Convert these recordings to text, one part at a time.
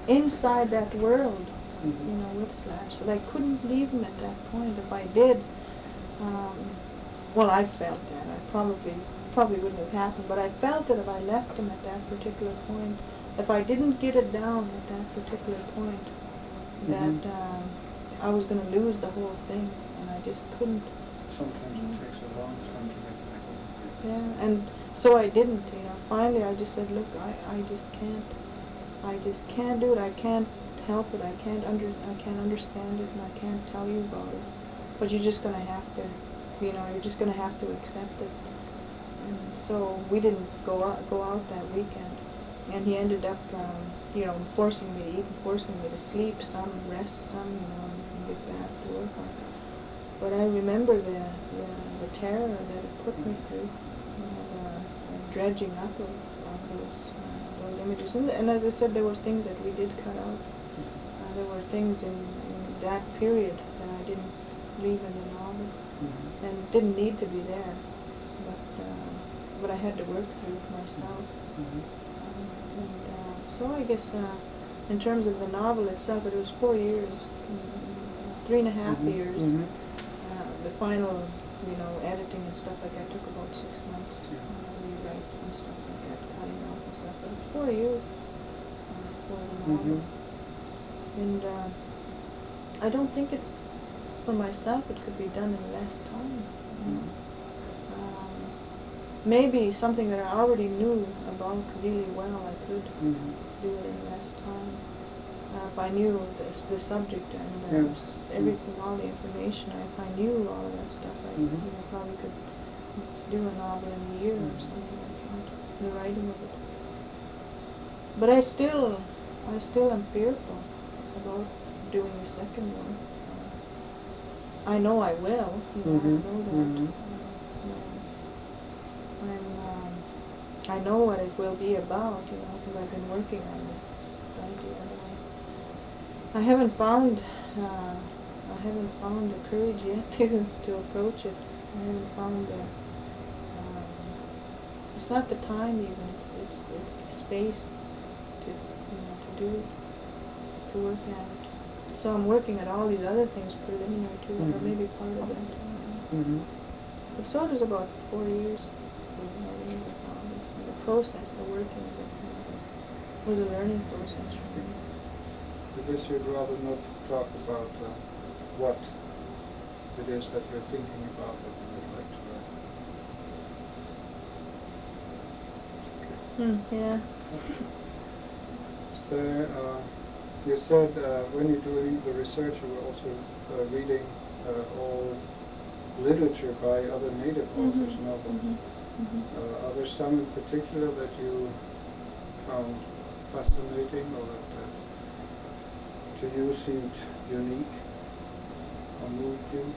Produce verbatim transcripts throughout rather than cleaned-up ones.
inside that world, Mm-hmm. you know, with Slash. That I couldn't leave him at that point. If I did, um, well, I felt that. I probably probably wouldn't have happened, but I felt that if I left him at that particular point, if I didn't get it down at that particular point, that Mm-hmm. um, I was going to lose the whole thing, and I just couldn't. Sometimes Mm. it takes a long time to get back over. Yeah, and so I didn't, you know. Finally, I just said, look, I, I just can't, I just can't do it. I can't help it. I can't under, I can't understand it, and I can't tell you about it. But you're just gonna have to, you know, you're just gonna have to accept it. And so we didn't go out, go out that weekend, and he ended up, um, you know, forcing me to eat, and forcing me to sleep, some rest, some, you know, and get back to work on it. But I remember the, the, the terror that it put me through, you know, the, the dredging up of, of those, uh, those images. And, and as I said, there were things that we did cut out. Uh, there were things in, in that period that I didn't leave in the novel, Mm-hmm. and didn't need to be there. But, uh, but I had to work through it myself. Mm-hmm. Um, and uh, so I guess uh, in terms of the novel itself, it was four years, mm, three and a half Mm-hmm. years. Mm-hmm. Uh, the final, you know, editing and stuff like that took about six months. Yeah. Uh, rewrites and stuff like that, cutting off and stuff. But it's four years uh, for the novel. Mm-hmm. And uh, I don't think it, for myself, it could be done in less time. You know? um, maybe something that I already knew about really well, I could Mm-hmm. do it in less time. Uh, if I knew this, the subject and uh, Yeah. s- everything, all the information, if I knew all of that stuff, I Mm-hmm. you know, probably could do a novel in a year or Mhm. something like that, the writing of it. But I still, I still am fearful about doing a second one. Uh, I know I will, you know, Mm-hmm. I know that. Mm-hmm. Uh, I'm, um, I know what it will be about, you know, because I've been working on this idea. But I, I haven't found, uh, I haven't found the courage yet to to approach it. I haven't found the. Um, it's not the time even. It's it's it's the space to you know to do it, to work at it. So I'm working at all these other things preliminary to it, or Mm-hmm. maybe part of it. Uh, Mm-hmm. but so it was about four years. And the process, the working of it, uh, was, was a learning process for me. I guess you'd rather not talk about uh, what it is that you're thinking about that you would like to write. Hmm, yeah. Is there, uh, you said uh, when you're doing the research, you were also uh, reading uh, all literature by other native authors, Mm-hmm. novels. Mm-hmm. Mm-hmm. Uh, are there some in particular that you found fascinating or that uh, to you seemed unique or moved you?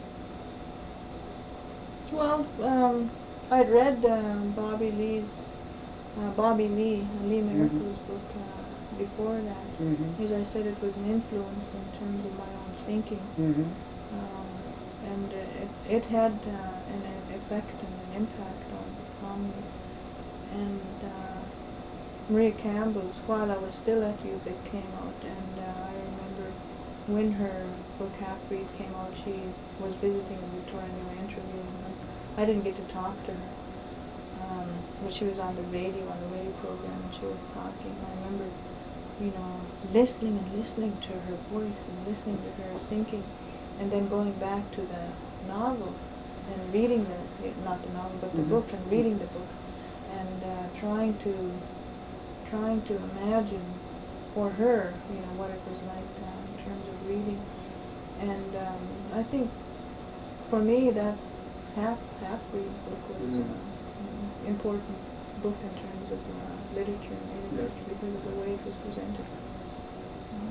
Well, um, I'd read uh, Bobby Lee's, uh, Bobby Lee, uh, Lee Mm-hmm. Miracle's book uh, before that. Mm-hmm. As I said, it was an influence in terms of my own thinking. Mm-hmm. Um, and uh, it, it had uh, an, an effect and an impact on, on me. And uh, Maria Campbell's While I Was Still at You that came out, and uh, I remember when her book Half Breed came out, she was visiting in Victoria and they were interviewing her. I didn't get to talk to her, um, but she was on the radio, on the radio program, and she was talking. I remember, you know, listening and listening to her voice and listening to her thinking, and then going back to the novel and reading the, not the novel, but the Mm-hmm. book, and reading the book, and uh, trying to trying to imagine for her, you know, what it was like uh, in terms of reading. And um, I think for me that half half breed book was Mm-hmm. uh, an important book in terms of uh, literature and native Yeah. literature because of the way it was presented. Mm.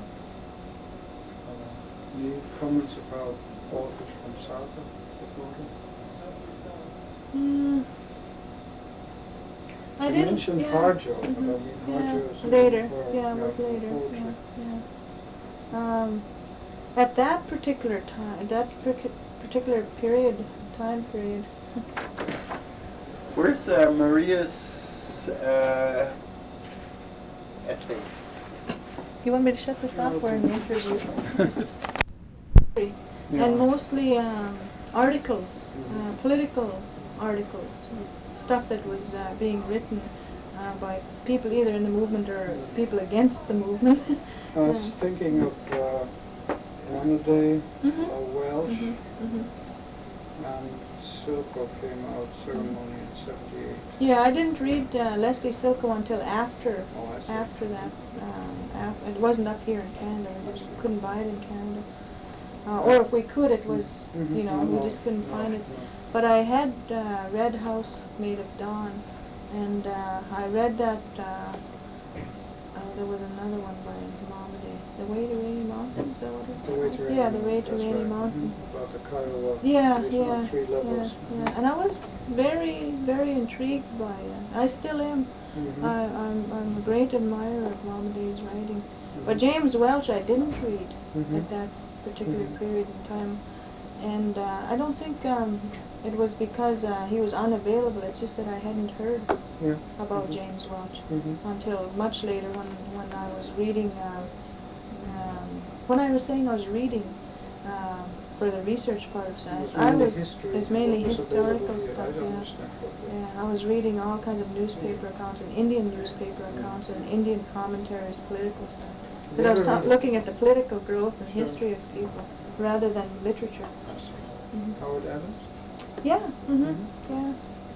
Uh, any comments about authors from south of Dakota? Mm. I You didn't. mentioned Yeah. Harjo, Mhm. but I mean Yeah. Harjo is Later. for, Yeah, it yeah, was for later. poetry. Yeah. Yeah. Um, at that particular time, that partic- particular period, time period. Where's uh, Maria's uh, essays? You want me to shut this off? We're in the interview. Yeah. And mostly um, articles, Mhm. uh, political articles, stuff that was uh, being written uh, by people either in the movement or people against the movement. I was Yeah. thinking of uh, Hannah Mhm. uh, Welsh, Mhm. Mhm. and Silko came out, Ceremony in seventy-eight. Yeah, I didn't read uh, Leslie Silko until after Oh, I see. after that. Um, af- it wasn't up here in Canada. We I just see. couldn't buy it in Canada. Uh, or if we could, it was, Mhm. you know, No, we no, just couldn't no, find it. no. But I had uh, read House Made of Dawn, and uh, I read that. Uh, uh, there was another one by Mohammed. The Way to Rainy Mountain. Is that what it's The Way to called? Rainy Yeah, The Mountain, Way to that's Rainy right. Mountain. Mhm. About the Kiowa Yeah, division on yeah, three levels. yeah, yeah. And I was very, very intrigued by it. I still am. Mhm. I, I'm, I'm a great admirer of Mohammed's writing. But Mhm. James Welch I didn't read Mhm. at that particular Mhm. period in time. And uh, I don't think um, it was because uh, he was unavailable. It's just that I hadn't heard Yeah. about Mhm. James Welch Mhm. until much later when, when I was reading, uh, um, when I was saying I was reading um, for the research part of It science. was I mainly was, history. it's mainly What was available historical here? stuff, I don't yeah. understand what the- Yeah, I was reading all kinds of newspaper accounts and Indian newspaper accounts and Indian commentaries, political stuff. Because I was Never ta- read it. looking at the political growth and Sure. history of people rather than literature. I see. Mhm. Howard Adams? Yeah, mhm, Mhm. yeah.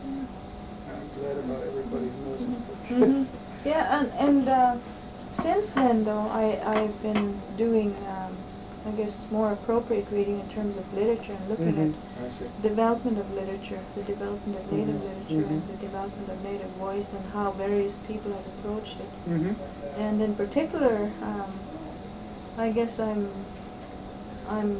I'm glad about everybody who knows Mhm. it. Mhm. Yeah, and and uh, since then though, I I've been doing, um, I guess, more appropriate reading in terms of literature and looking Mhm. at I see. development of literature, the development of native Mhm. literature, and Mhm. the development of native voice, and how various people have approached it. Mhm. And in particular, um, I guess I'm I'm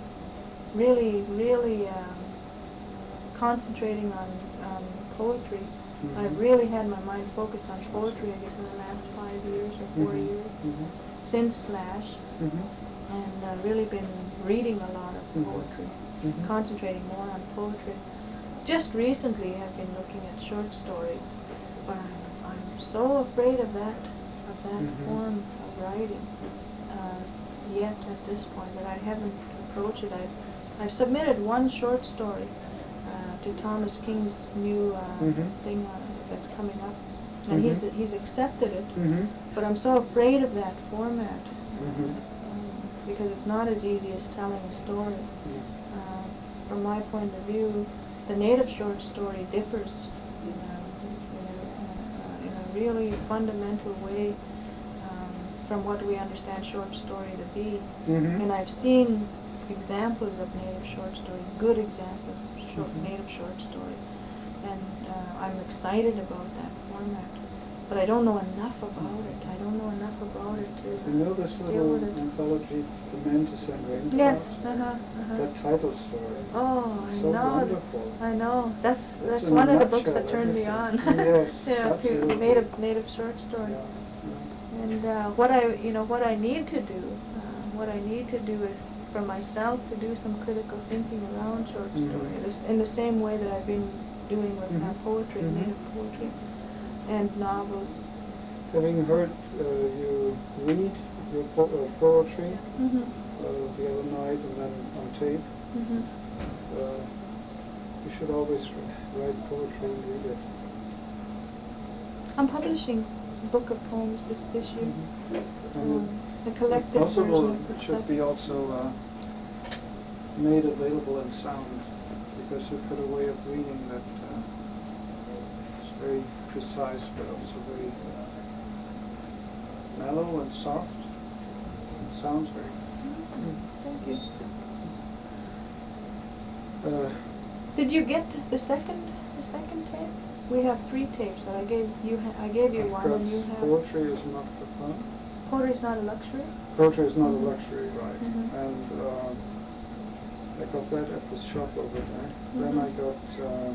really really um, concentrating on on poetry. Mhm. I've really had my mind focused on poetry, I guess, in the last five years or four Mhm. years Mhm. since Slash, Mhm. and I've really been reading a lot of Mhm. poetry, Mhm. concentrating more on poetry. Just recently, I've been looking at short stories, but I'm, I'm so afraid of that of that Mhm. form of writing uh, yet at this point that I haven't approached it. I've I've submitted one short story uh, to Thomas King's new uh, Mhm. thing uh, that's coming up, and he's Mhm. he's accepted it. Mhm. But I'm so afraid of that format Mhm. um, because it's not as easy as telling a story. Mhm. Uh, from my point of view, the native short story differs in a, in a, uh, in a really fundamental way um, from what we understand short story to be. Mhm. And I've seen examples of native short story, good examples of short, Mhm. native short story, and uh, I'm excited about that format. But I don't know enough about it. I don't know enough about it to You know this deal little with it. anthology, The Man to Send Rain Yes. Clouds? Uh huh. Uh-huh. That title story. Oh, It's I so know. wonderful. I know. That's That's that's in a one of the books nutshell that turned me on. everything. Yes, Yeah, to absolutely. native native short story. Yeah. Yeah. And uh, what I you know what I need to do, uh, what I need to do is for myself to do some critical thinking around short Mhm. story, this, in the same way that I've been doing with uh, Mhm. poetry, Mhm. native poetry, and novels. Having heard uh, you read your po- uh, poetry Mhm. uh, the other night and then on tape, Mhm. uh, you should always r- write poetry and read it. I'm publishing a book of poems this this year. Mhm. Um, And the if collected possible, version of the it should stuff. be also uh, made available in sound, because you've got a way of reading that uh, is very precise but also very mellow and soft. It sounds very good. Thank you. Uh, Did you get the second the second tape? We have three tapes that I gave you. Ha- I gave you I've one, got and you have. poetry is not for fun. Poetry's not a luxury. Poetry is not Mhm. a luxury, right? Mhm. And uh, I got that at the shop over there. Then Mhm. I got uh,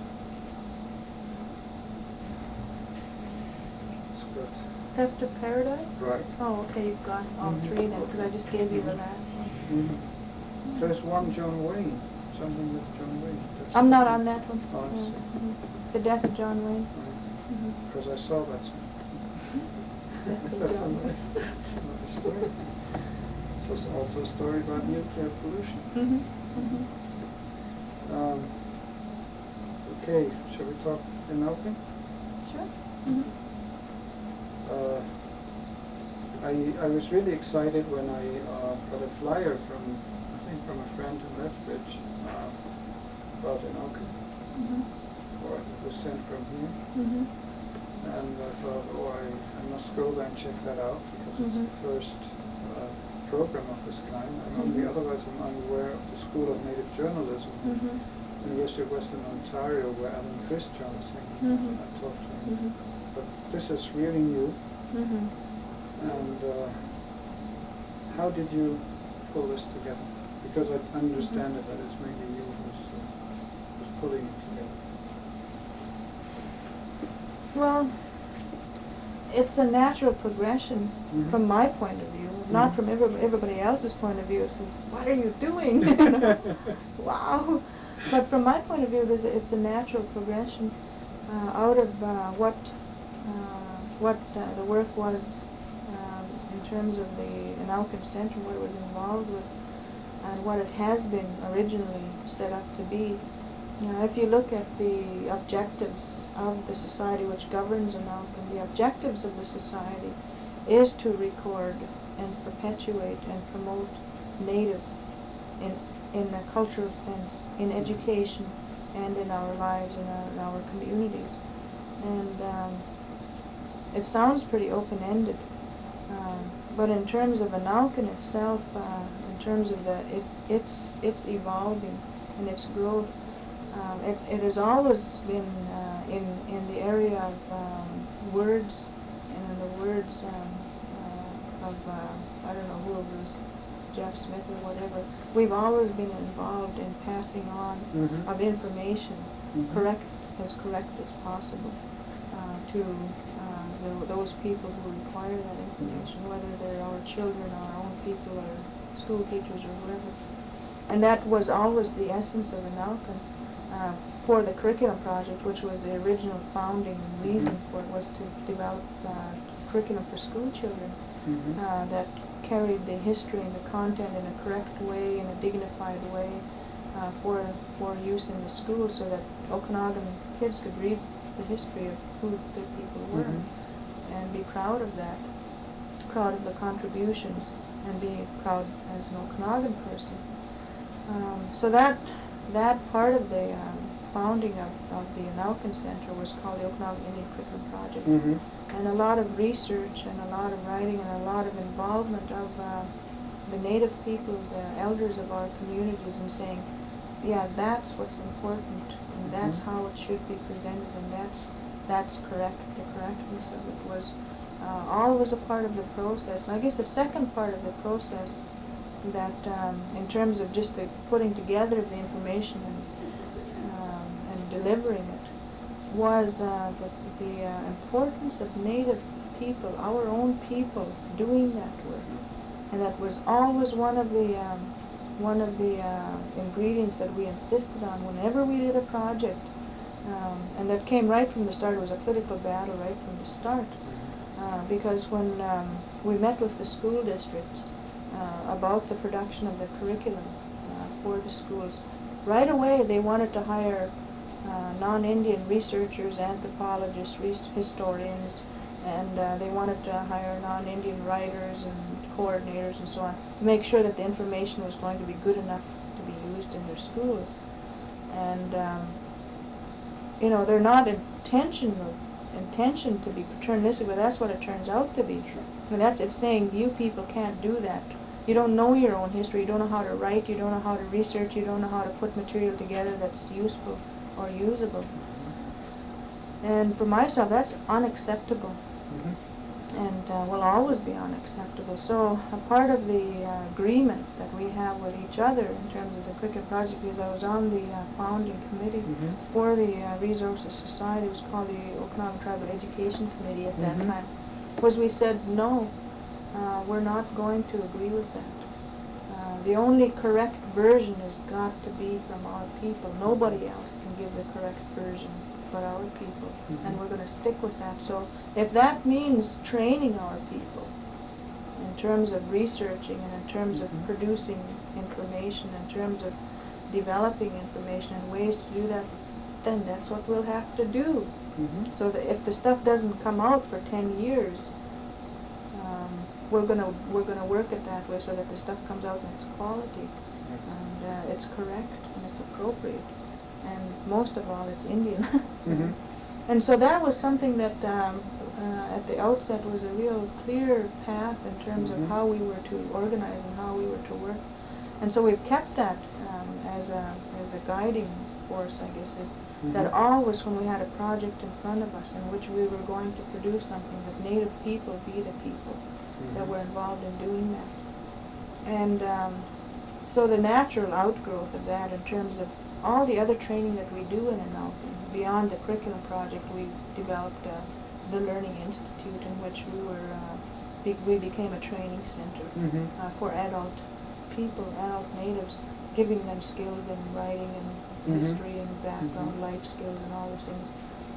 it's got Theft of Paradise. right. Oh, okay. You've got all Mhm. three then, because I just gave you the last one. Mhm. There's one John Wayne, something with John Wayne. That's I'm not the- on that one. Oh, I Yeah. see. Mhm. The Death of John Wayne. Right. Mhm. Because I saw that. That's a That's a job. nice, that's a nice story. So it's also a story about nuclear pollution. Mhm. Mhm. Um, okay, shall we talk in Alpin? Sure. Mhm. Uh, I, I was really excited when I uh, got a flyer from, I think from a friend in Lethbridge, uh, about an Alpin, Mhm. or it was sent from here. Mhm. And I thought, oh, I, I must go there and check that out because it's Mhm. the first uh, program of this kind. I'm only, Mhm. otherwise I'm unaware of the School of Native Journalism, Mhm. University of Western Ontario, where Alan Christian is hanging out, Mhm. and I talked to him. Mhm. But this is really new. Mhm. And uh, how did you pull this together? Because I understand it that it's mainly you who's, uh, who's pulling it together. Well, it's a natural progression Mhm. from my point of view, not Mhm. from every, everybody else's point of view. It's like, what are you doing? You know? Wow. But from my point of view, it's, it's a natural progression uh, out of uh, what uh, what uh, the work was um, in terms of the Inalkin Center, what it was involved with, and what it has been originally set up to be. Now, if you look at the objectives of the society which governs Inalkin, the objectives of the society is to record and perpetuate and promote native in in a cultural sense, in education, and in our lives, in our, in our communities. And um, it sounds pretty open-ended, um, but in terms of Inalkin itself, uh, in terms of the it, it's it's evolving and its growth, um, it, it has always been uh, in in the area of um, words and in the words um, uh, of uh, I don't know who it was, Jeff Smith or whatever. We've always been involved in passing on Mhm. of information, Mhm. correct as correct as possible, uh, to uh, the, those people who require that information, whether they're our children, our own people, or school teachers, or whoever. And that was always the essence of Inalkin. Uh, for the curriculum project, which was the original founding reason Mhm. for it, was to develop uh, curriculum for school children Mhm. uh, that carried the history and the content in a correct way, in a dignified way, uh, for for use in the schools, so that Okanagan kids could read the history of who their people were Mhm. and be proud of that, proud of the contributions, and be proud as an Okanagan person. Um, so that that part of the um, founding of, of the Inalkin Center was called the Okanagan Indian Curriculum Project. Mhm. And a lot of research and a lot of writing and a lot of involvement of uh, the native people, the elders of our communities, in saying, yeah, that's what's important, and that's Mhm. how it should be presented, and that's that's correct. The correctness of it was uh, always a part of the process. And I guess the second part of the process, that um, in terms of just the putting together of the information and um, and delivering it, was uh, the, the uh, importance of native people, our own people, doing that work. And that was always one of the um, one of the uh, ingredients that we insisted on whenever we did a project, um, and that came right from the start. It was a political battle right from the start, uh, because when um, we met with the school districts uh, about the production of the curriculum uh, for the schools, right away they wanted to hire uh, non-Indian researchers, anthropologists, res- historians, and uh, they wanted to hire non-Indian writers and coordinators and so on, to make sure that the information was going to be good enough to be used in their schools. And um, you know, they're not intentional, intention to be paternalistic, but that's what it turns out to be. Sure. And that's, it's saying you people can't do that. You don't know your own history, you don't know how to write, you don't know how to research, you don't know how to put material together that's useful or usable. And for myself, that's unacceptable, Mhm. and uh, will always be unacceptable. So a part of the uh, agreement that we have with each other in terms of the Cricket Project, because I was on the uh, founding committee Mhm. for the uh, Resources Society, it was called the Okanagan Tribal Education Committee at that Mhm. time, was we said, no, uh, we're not going to agree with that. Uh, the only correct version has got to be from our people. Nobody else can give the correct version. but our people, Mhm. and we're going to stick with that. So if that means training our people in terms of researching and in terms of Mhm. producing information, in terms of developing information and ways to do that, then that's what we'll have to do. Mhm. So that if the stuff doesn't come out for ten years, um, we're gonna we're gonna work it that way so that the stuff comes out and it's quality, and uh, it's correct and it's appropriate, and most of all, it's Indian. Mhm. And so that was something that um, uh, at the outset was a real clear path in terms of Mhm. how we were to organize and how we were to work. And so we've kept that um, as a as a guiding force, I guess, is Mhm. that always when we had a project in front of us in which we were going to produce something, that Native people be the people that Mhm. were involved in doing that. And um, so the natural outgrowth of that in terms of all the other training that we do in Anauken, beyond the curriculum project, we developed uh, the Learning Institute in which we were, uh, be we became a training center Mhm. uh, for adult people, adult natives, giving them skills in writing and Mhm. history and background, Mhm. life skills and all those things.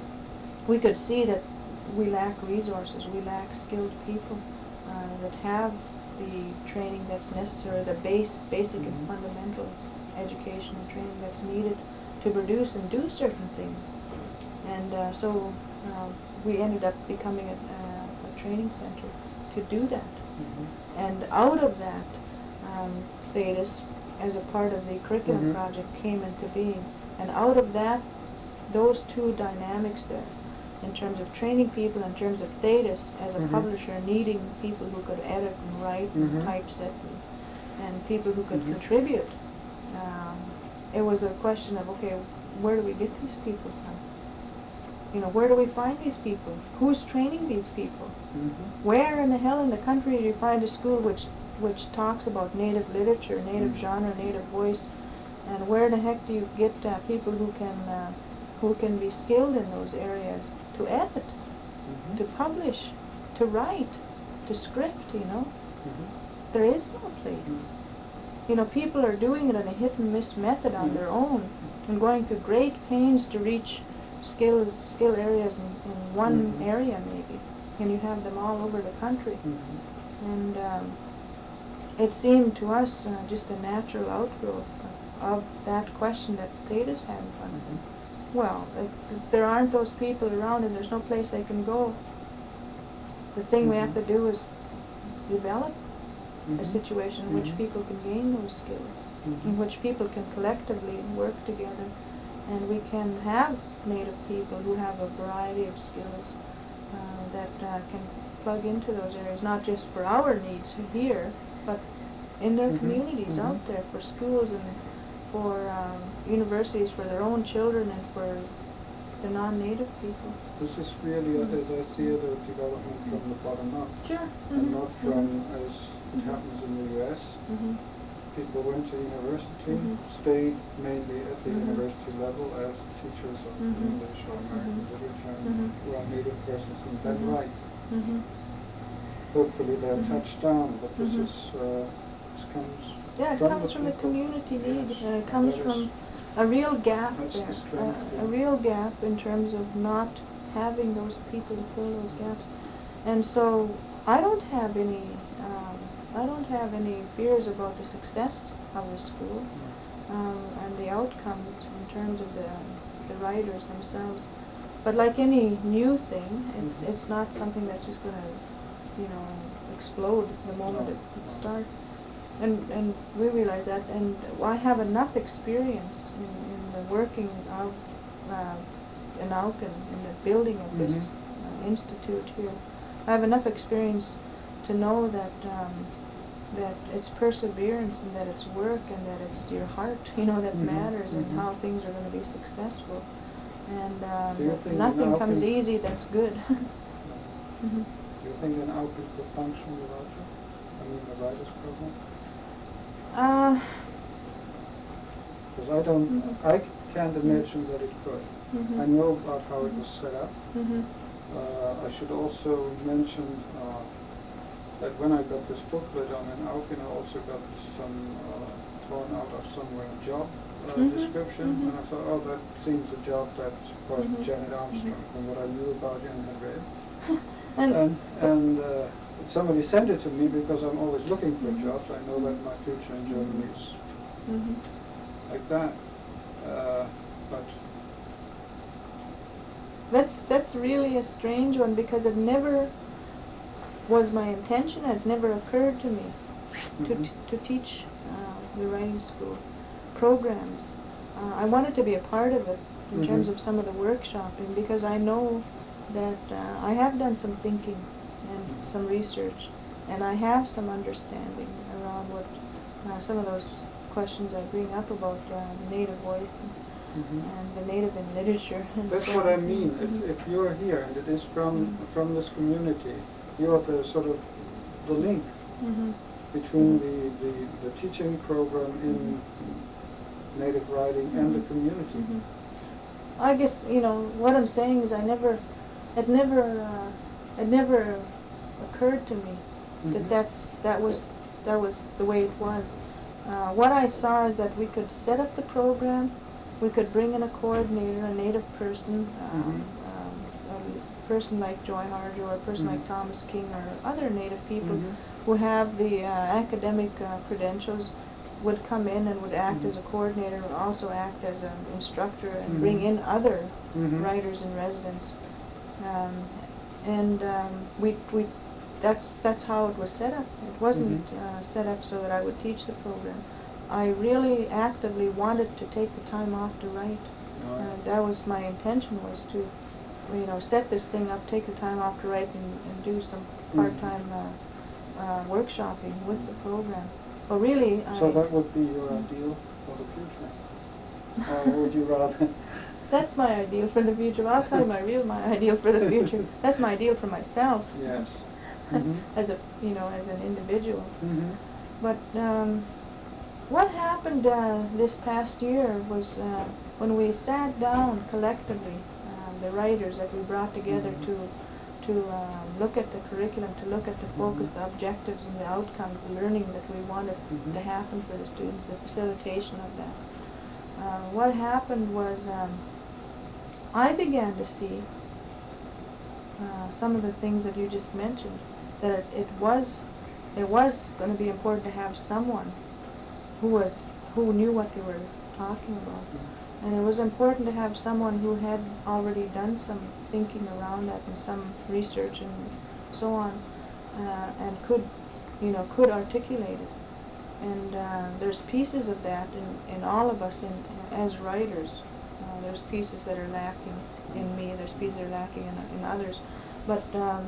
We could see that we lack resources, we lack skilled people uh, that have the training that's necessary, the base, basic and Mhm. fundamental education and training that's needed to produce and do certain things. And uh, so uh, we ended up becoming a, uh, a training center to do that. Mhm. And out of that, um, Thetis, as a part of the curriculum Mhm. project, came into being. And out of that, those two dynamics there, in terms of training people, in terms of Thetis as a Mhm. publisher needing people who could edit and write and Mhm. typeset and, and people who could Mhm. contribute, um, it was a question of, okay, where do we get these people from? You know, where do we find these people? Who's training these people? Mhm. Where in the hell in the country do you find a school which which talks about native literature, native Mhm. genre, native voice, and where the heck do you get uh, people who can uh, who can be skilled in those areas to edit, Mhm. to publish, to write, to script? You know, Mhm. there is no place. Mhm. You know, people are doing it in a hit and miss method on Mhm. their own and going through great pains to reach skills, skill areas in, in one Mhm. area maybe, and you have them all over the country. Mhm. And um, it seemed to us uh, just a natural outgrowth of, of that question that Thetis had in front of them. Mhm. Well, if, if there aren't those people around and there's no place they can go, the thing we have Mhm. to do is develop a Mhm. situation in which Mhm. people can gain those skills, Mhm. in which people can collectively work together, and we can have Native people who have a variety of skills uh, that uh, can plug into those areas, not just for our needs here, but in their Mhm. communities Mhm. out there, for schools and for um, universities, for their own children and for the non-Native people. This is really, uh, Mm. as I see it, a development from the bottom up, Sure. and Mhm. not Mhm. from, as it Mhm. happens in the U S, Mhm. people went to university, Mhm. stayed mainly at the Mhm. university level as teachers of Mhm. English or American Mhm. literature, and Mhm. who are native persons in that Mhm. right. Mhm. Hopefully they're Mhm. touched down, but this Mhm. is, uh, this comes Yeah, it from comes the from the people. community need, Yes, and it and comes that is, from a real gap that's there, the strength, uh, a yeah. real gap in terms of not having those people to fill those gaps. And so I don't have any, um, I don't have any fears about the success of the school um, and the outcomes in terms of the the writers themselves. But like any new thing, it's Mhm. it's not something that's just going to, you know, explode the moment No, it, it no. starts. And and we realize that, and I have enough experience in, in the working of uh, Inauken, in the building of this Mhm. uh, institute here. I have enough experience to know that um, that it's perseverance and that it's work and that it's your heart, you know, that Mhm. matters and Mhm. how things are going to be successful. And um, Do you that think nothing Inauken, comes easy that's good. uh, hmm do you think Inauken could function without you? I mean, the writers program? Uh, Because I don't, mhm. I can't imagine that it could. Mhm. I know about how it was set up. Mhm. Uh, I should also mention uh, that when I got this booklet on Inauken, I also got some uh, torn out of somewhere job uh, Mhm, description, mhm. and I thought, oh, that seems a job that, of course, Mhm, Janet Armstrong, mhm. from what I knew about him, had read. And, And, and uh, somebody sent it to me because I'm always looking for Mhm, jobs. I know that mhm. my future in Germany is Mhm. like that. Uh, but That's that's really a strange one because it never was my intention. It never occurred to me to mhm, t- to teach uh, the writing school programs. Uh, I wanted to be a part of it in terms mhm, of some of the workshopping because I know that uh, I have done some thinking and mhm, some research, and I have some understanding around what uh, some of those questions I bring up about uh, the native voice and, mhm. and the native in literature and That's so what on. I mean. Mhm. If, if you're here and it is from Mhm. from this community, you're the sort of the link Mhm. between Mhm. the, the, the teaching program in Mhm. native writing and the Mhm. community. Mhm. I guess you know what I'm saying is I never, it never, uh, it never occurred to me that Mhm, that's that was that was the way it was. Uh, what I saw is that we could set up the program, we could bring in a coordinator, a native person, um, mhm, um, a person like Joy Harjo or a person mhm, like Thomas King or other native people mhm, who have the uh, academic uh, credentials would come in and would act mhm, as a coordinator, would also act as an instructor and bring mhm, in other mhm, writers in residence. Um, and um, we, we, that's, that's how it was set up. It wasn't mhm. uh, set up so that I would teach the program. I really actively wanted to take the time off to write. Oh, Uh, yeah. that was my intention, was to, you know, set this thing up, take the time off to write and, and do some Mhm, part-time uh, uh, workshopping with the mhm. program. But really, So I... that would be your Mm. ideal for the future? Or would you rather? That's my ideal for the future. I'll tell you my real my ideal for the future. That's my ideal for myself. Yes. Mhm, As a, you know, as an individual. mhm, But um, what happened uh, this past year was uh, when we sat down collectively, uh, the writers that we brought together mhm, to to um, look at the curriculum, to look at the focus, mhm, the objectives, and the outcomes, the learning that we wanted mhm, to happen for the students, the facilitation of that. Uh, what happened was um, I began to see uh, some of the things that you just mentioned, that it, it was it was going to be important to have someone who was who knew what they were talking about, and it was important to have someone who had already done some thinking around that and some research and so on, uh, and could, you know, could articulate it. And uh, there's pieces of that in, in all of us in, as writers. Uh, there's pieces that are lacking in me. There's pieces that are lacking in, in others. But um,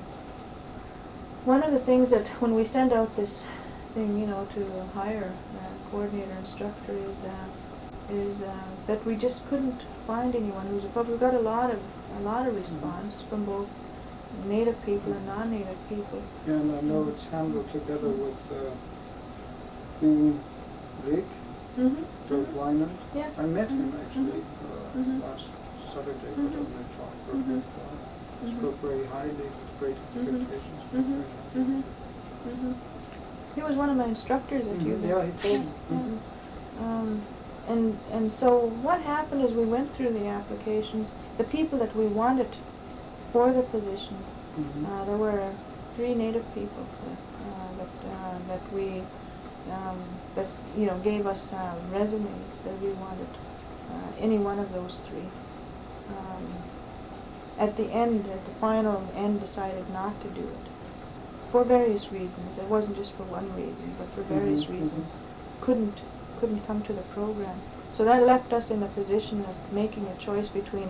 one of the things that when we send out this thing, you know, to hire a coordinator instructor is uh, is uh, that we just couldn't find anyone who's appropriate. We got a lot of a lot of mhm. response from both native people and non-native people. And I know Mm. it's handled together with uh, Being Rick, Mhm. Dirk Mhm. Wyman. Yes. I met him Mhm. actually Mhm. uh, Mhm. last Saturday, but Mhm. only talked for a Mhm. brief while. Mhm. Spoke very highly, with great Mhm. expectations, spoke Mhm. very highly of Mhm. you. Mhm. He was one of my instructors at U Mhm, of A. yeah, he Yeah, told me. yeah. Mhm, Um, and and so what happened is we went through the applications, the people that we wanted for the position. mhm, Uh, there were three native people uh, that uh, that we um, that you know gave us uh, resumes that we wanted. Uh, any one of those three. Um, at the end, at the final end, decided not to do it for various reasons. It wasn't just for one reason, but for mhm, various mhm, reasons. Couldn't couldn't come to the program. So that left us in a position of making a choice between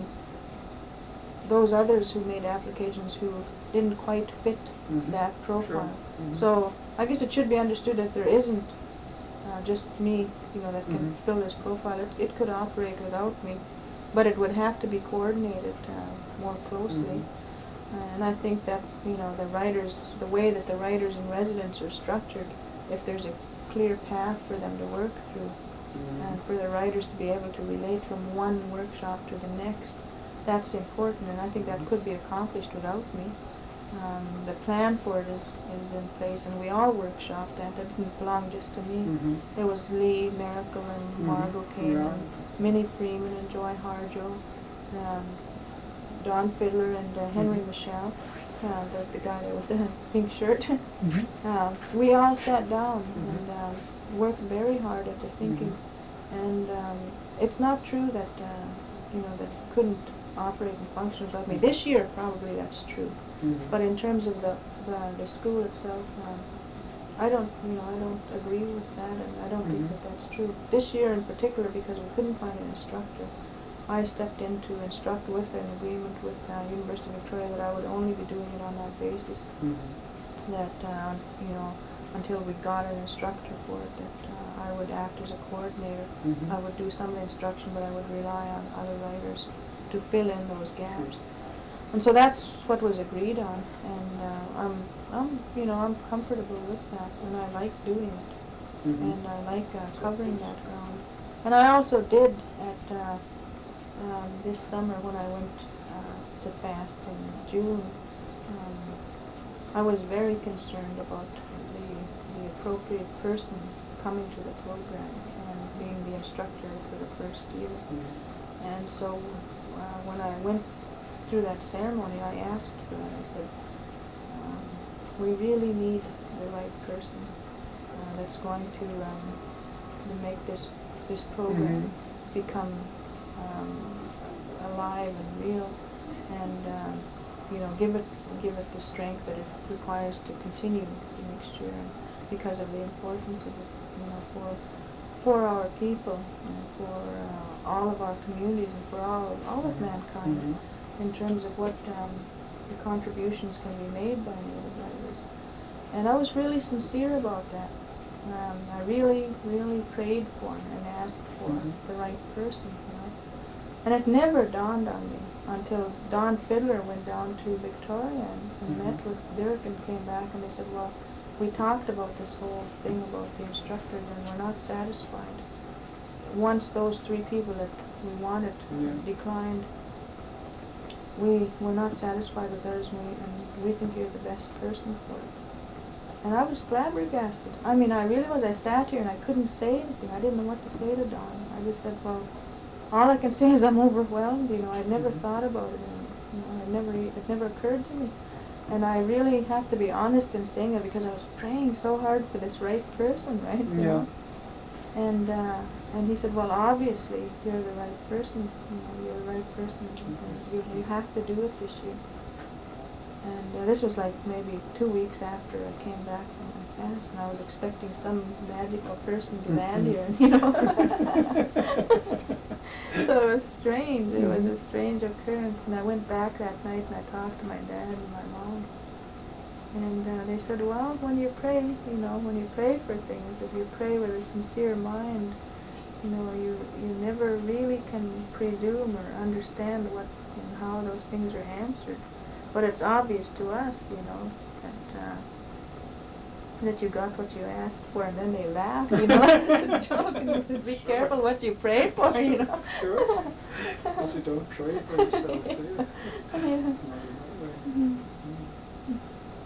those others who made applications who didn't quite fit mhm. that Sure. profile. Mhm, So I guess it should be understood that there isn't uh, just me, you know, that can mhm, fill this profile. It, it could operate without me, but it would have to be coordinated uh, more closely. mhm, Uh, and I think that, you know, the writers, the way that the writers in residence are structured, if there's a clear path for them to work through, mhm, and for the writers to be able to relate from one workshop to the next, that's important, and I think that mhm. could be accomplished without me. um, the plan for it is, is in place, and we all workshopped that. That didn't belong just to me. Mm-hmm. It was Lee, Miracle, and Mm-hmm. Margot came, Yeah. and Minnie Freeman, and Joy Harjo, um, Don Fiddler, and uh, Henry Mhm. Michelle, uh, the, the guy that was in a pink shirt. Mm-hmm. uh, we all sat down Mhm. and uh, worked very hard at the thinking. Mhm. And um, it's not true that uh, you know that it couldn't operate and function without me. Mhm. This year, probably that's true. Mhm. But in terms of the the, the school itself, um, I don't you know I don't agree with that, and I don't think Mhm. that that's true. This year in particular, because we couldn't find an instructor, I stepped in to instruct with an agreement with uh, University of Victoria that I would only be doing it on that basis. Mhm. That uh, you know, until we got an instructor for it, that uh, I would act as a coordinator. Mhm. I would do some of the instruction, but I would rely on other writers to fill in those gaps. Sure. And so that's what was agreed on, and uh, I'm, I'm, you know, I'm comfortable with that, and I like doing it, Mhm. and I like uh, covering that ground. And I also did at uh, um, this summer when I went uh, to fast in June. Um, I was very concerned about the, the appropriate person coming to the program and being the instructor for the first year. Mhm. And so uh, when I went through that ceremony, I asked for that. I said, um, we really need the right person uh, that's going to, um, to make this, this program Mhm. become um, alive and real, and um, you know, give it give it the strength that it requires to continue the next year, and because of the importance of it, you know, for for our people and for uh, all of our communities and for all all of mankind, Mhm. in terms of what um, the contributions can be made by native writers. And I was really sincere about that. Um, I really, really prayed for and asked for Mhm. the right person, you know. And it never dawned on me until Don Fiddler went down to Victoria and, and Mhm. met with Dirk and came back, and they said, well, we talked about this whole thing about the instructors and we're not satisfied. Once those three people that we wanted Yeah. declined, we were not satisfied with theirs, and we, and we think you're the best person for it. And I was flabbergasted. I mean, I really was. I sat here and I couldn't say anything. I didn't know what to say to Don. I just said, well, all I can say is I'm overwhelmed. You know, I'd never Mhm. thought about it, and you know, it never, e- it never occurred to me. And I really have to be honest in saying it because I was praying so hard for this right person, right? You Yeah. know? And uh, and he said, well, obviously you're the right person. You know, you're the right person, and you you have to do it this year. And uh, this was like maybe two weeks after I came back from my fast, and I was expecting some magical person to land here, you know. So it was strange. It was Mhm. a strange occurrence. And I went back that night and I talked to my dad and my mom. And uh, they said, well, when you pray, you know, when you pray for things, if you pray with a sincere mind, you know, you you never really can presume or understand what and how those things are answered. But it's obvious to us, you know, that uh, that you got what you asked for, and then they laugh, you know. It's a joke, and they said, be Sure. careful what you pray for, you know. Sure. Because you don't pray for yourself, do you? Yeah. Not in that way. Mhm. Mm.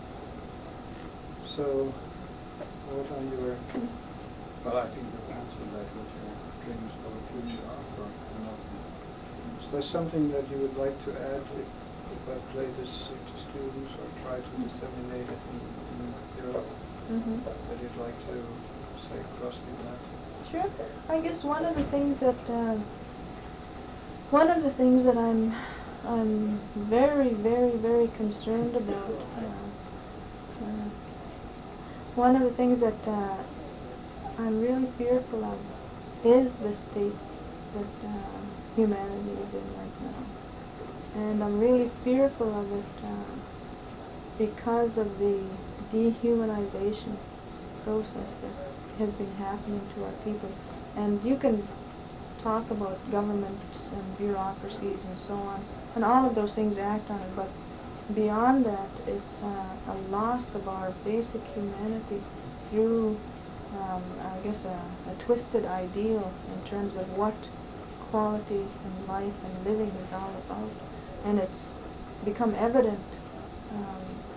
So, what are your, well, I think you've answered that, what your dreams for the future are for Norton. Is there something that you would like to add if, if I play this to students or try to disseminate it in, in Europe Mhm. that you'd like to say across the Atlantic? Sure. I guess one of the things that uh, one of the things that I'm I'm very, very, very concerned about. Uh, uh, one of the things that uh, I'm really fearful of is the state that uh, humanity is in right now, and I'm really fearful of it uh, because of the dehumanization process that has been happening to our people. And you can talk about governments and bureaucracies and so on, and all of those things act on it, but beyond that, it's uh, a loss of our basic humanity through, um, I guess, a, a twisted ideal in terms of what quality and life and living is all about. And it's become evident um,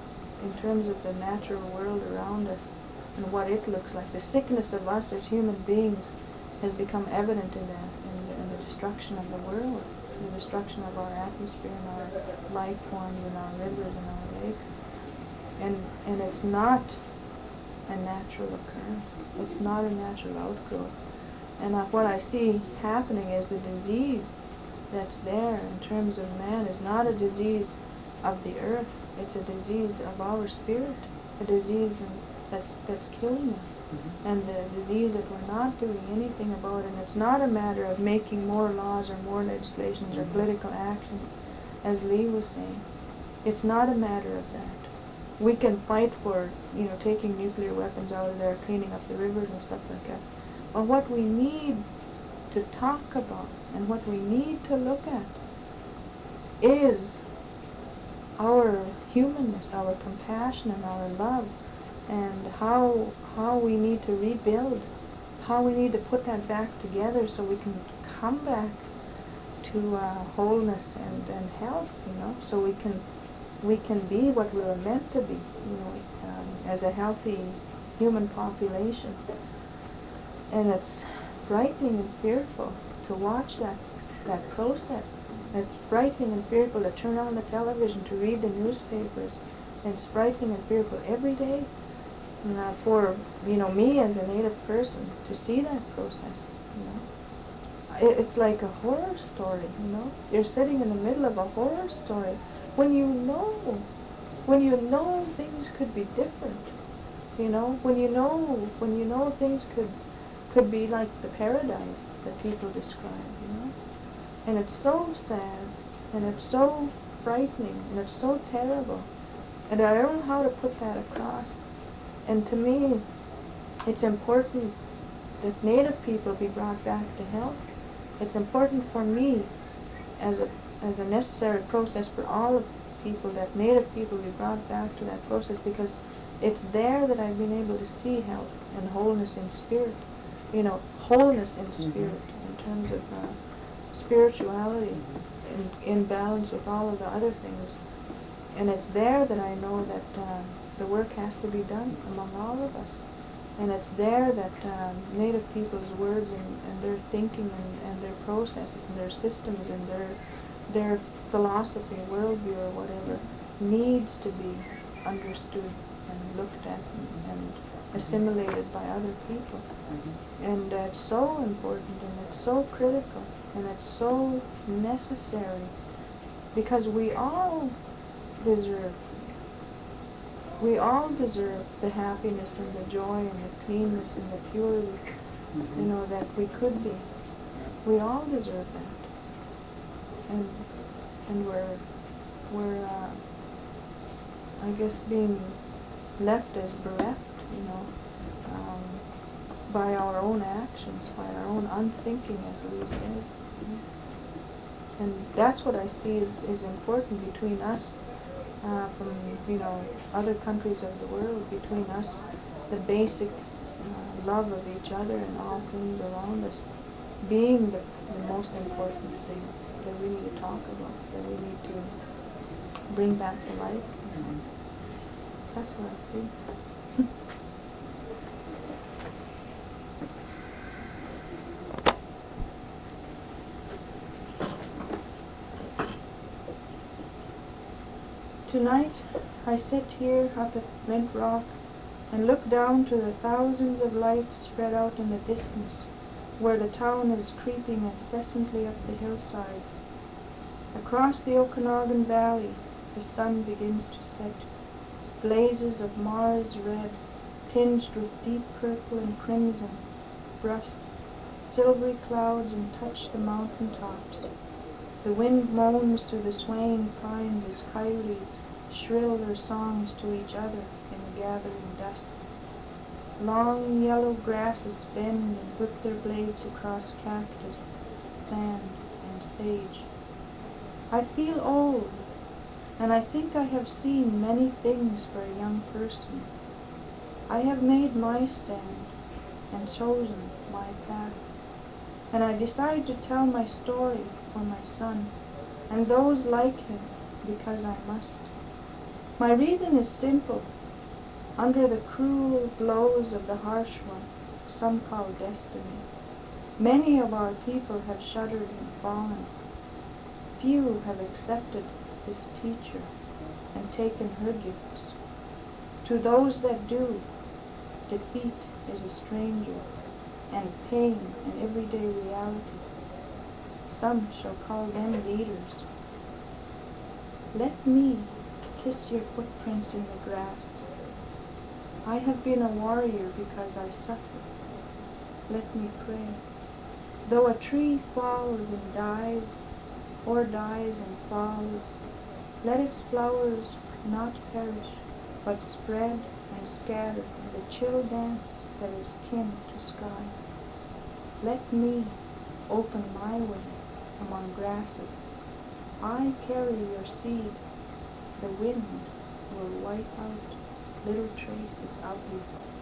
in terms of the natural world around us and what it looks like. The sickness of us as human beings has become evident in the, in the, in the destruction of the world, the destruction of our atmosphere and our life forms and our rivers and our lakes. And, and it's not a natural occurrence. It's not a natural outgrowth. And uh, what I see happening is the disease that's there in terms of man is not a disease of the earth. It's a disease of our spirit, a disease in, that's that's killing us, mm-hmm. and the disease that we're not doing anything about. And it's not a matter of making more laws or more legislations mm-hmm. or political actions, as Lee was saying. It's not a matter of that. We can fight for, you know, taking nuclear weapons out of there, cleaning up the rivers and stuff like that. But what we need to talk about and what we need to look at is our humanness, our compassion and our love, and how how we need to rebuild, how we need to put that back together so we can come back to uh, wholeness and, and health, you know, so we can we can be what we were meant to be, you know, um, as a healthy human population. And it's frightening and fearful to watch that that process. It's frightening and fearful to turn on the television, to read the newspapers. And it's frightening and fearful every day uh, for, you know, me as a Native person to see that process, you know. It, it's like a horror story, you know. You're sitting in the middle of a horror story when you know, when you know things could be different, you know, when you know, when you know things could could be like the paradise that people describe, you know. And it's so sad, and it's so frightening, and it's so terrible. And I don't know how to put that across. And to me, it's important that Native people be brought back to health. It's important for me, as a as a necessary process for all of people, that Native people be brought back to that process, because it's there that I've been able to see health and wholeness in spirit. You know, wholeness in spirit, mm-hmm. in terms of uh, spirituality, in, in balance with all of the other things. And it's there that I know that uh, the work has to be done among all of us. And it's there that um, Native people's words and, and their thinking and, and their processes and their systems and their their philosophy, worldview or whatever, needs to be understood and looked at and, and assimilated by other people. Mm-hmm. And uh, it's so important, and it's so critical, and it's so necessary, because we all deserve, we all deserve the happiness and the joy and the cleanness and the purity, mm-hmm. you know, that we could be. We all deserve that. And and we're, we're uh, I guess, being left as bereft, you know, um, by our own actions, by our own unthinking, as Lee says. And that's what I see is, is important between us, uh, from, you know, other countries of the world, between us, the basic uh, love of each other and all things around us, being the, the most important thing that we need to talk about, that we need to bring back to life. You know. That's what I see. Tonight, I sit here up at Flint Rock and look down to the thousands of lights spread out in the distance, where the town is creeping incessantly up the hillsides. Across the Okanagan Valley, the sun begins to set. Blazes of Mars red, tinged with deep purple and crimson, rust silvery clouds and touch the mountain tops. The wind moans through the swaying pines as coyotes shrill their songs to each other in the gathering dusk. Long yellow grasses bend and whip their blades across cactus, sand, and sage. I feel old, and I think I have seen many things for a young person. I have made my stand and chosen my path, and I decide to tell my story for my son and those like him, because I must. My reason is simple. Under the cruel blows of the harsh one, some call destiny, many of our people have shuddered and fallen. Few have accepted this teacher and taken her gifts. To those that do, defeat is a stranger, and pain an everyday reality. Some shall call them leaders. Let me kiss your footprints in the grass. I have been a warrior because I suffered. Let me pray. Though a tree falls and dies, or dies and falls, let its flowers not perish, but spread and scatter in the chill dance that is kin to sky. Let me open my way among grasses. I carry your seed. The wind will wipe out little traces of you.